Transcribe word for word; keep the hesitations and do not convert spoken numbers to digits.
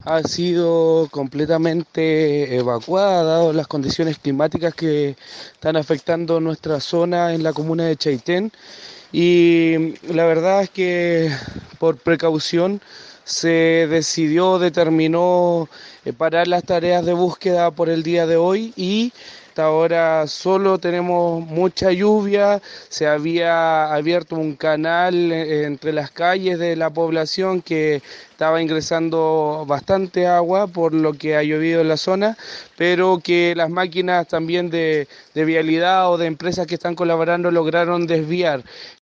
ha sido completamente evacuada, dado las condiciones climáticas que están afectando nuestra zona en la comuna de Chaitén. Y la verdad es que por precaución se decidió, determinó eh, parar las tareas de búsqueda por el día de hoy y hasta ahora solo tenemos mucha lluvia, se había abierto un canal eh, entre las calles de la población que estaba ingresando bastante agua por lo que ha llovido en la zona, pero que las máquinas también de, de vialidad o de empresas que están colaborando lograron desviar.